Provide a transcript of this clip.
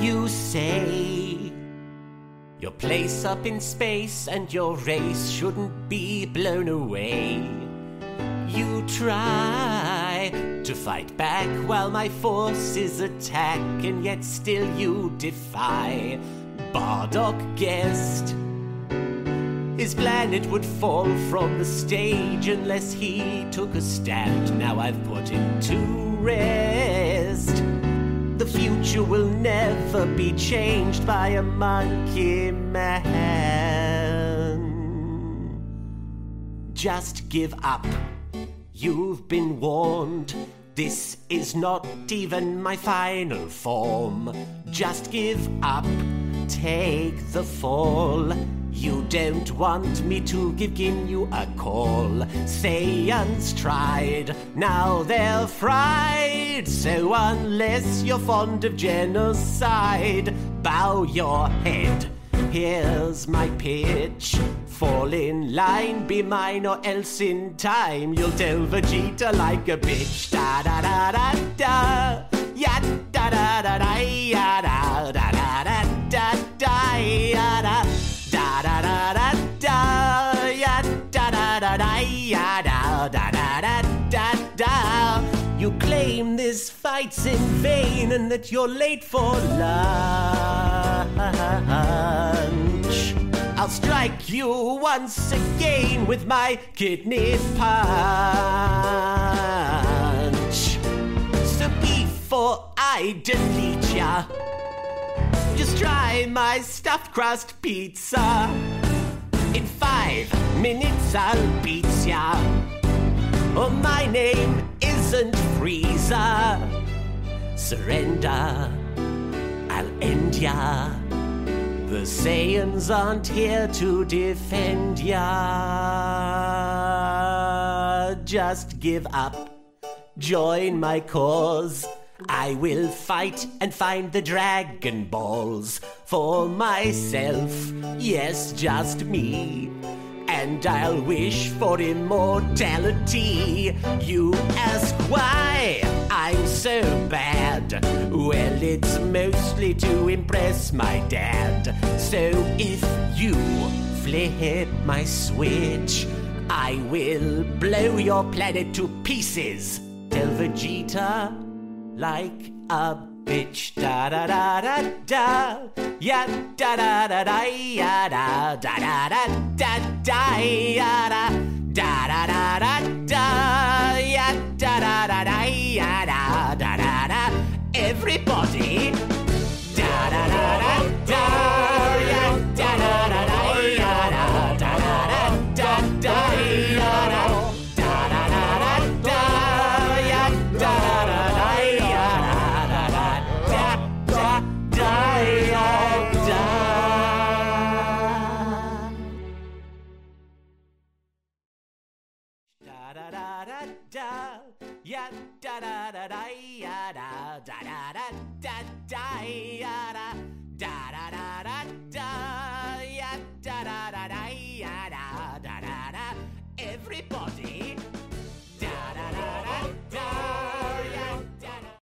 You say your place up in space and your race shouldn't be blown away. You try to fight back while my forces attack, and yet still you defy. Bardock guessed his planet would fall from the stage unless he took a stand. Now I've put him to rest. The future will never be changed by a monkey man. Just give up. You've been warned. This is not even my final form. Just give up. Take the fall. You don't want me to give Ginyu a call. Saiyans tried, now they're fried. So unless you're fond of genocide, bow your head. Here's my pitch. Fall in line, be mine, or else in time you'll tell Vegeta like a bitch. Da da da da da. Ya da da da da ya da da da da da da ya da. Da da da da da ya da da da da ya da da da da da da. You claim this fight's in vain and that you're late for lunch. I'll strike you once again with my kidney punch. So before I delete ya, just try my stuffed crust pizza. In 5 minutes I'll beat ya. Oh, my name isn't Frieza. Surrender, I'll end ya. The Saiyans aren't here to defend ya. Just give up. Join my cause. I will fight and find the Dragon Balls for myself, yes, just me. And I'll wish for immortality. You ask why I'm so bad. Well, it's mostly to impress my dad. So if you flip my switch, I will blow your planet to pieces. Tell Vegeta like a bitch. Da da da da da. Ya da da da da ya da da da da da da ya da da da da da da ya da da da da ya da da da da. Everybody. Da da da da da ya da da da da ya da da da da da ya da. Ya da da da da ya da da da da da da.